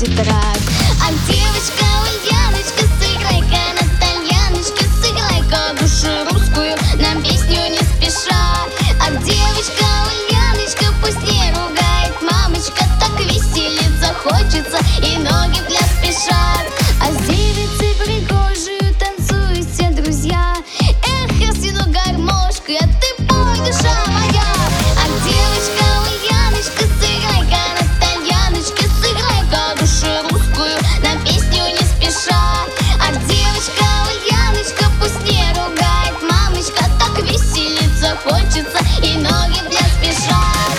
тетрадь. А девочка Ульяночка, сыграй-ка на тальяночке, сыграй-ка душу русскую, нам песню не спеша. А девочка Ульяночка пусть не ругает мамочка, так веселиться хочется и ноги в пляс спешат. А с девицей пригожую танцуют все друзья. Эх, я свину гармошку, а ты пой, душа моя. А девочка Ульяночка, сыграй-ка на тальяночке, сыграй-ка душу русскую, нам песню не спеша. А девочка Ульяночка пусть не ругает мамочка, так веселиться хочется и ноги в пляс спешат.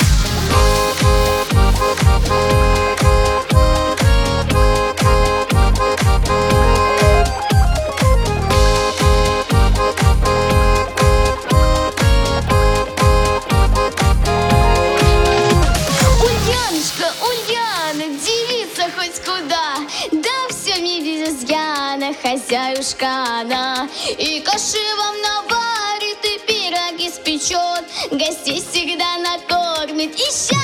Ульяна, девица хоть куда, да все не без изъяна, хозяюшка она. И каши вам наварит, и пироги спечет, гостей всегда накормит, и счастье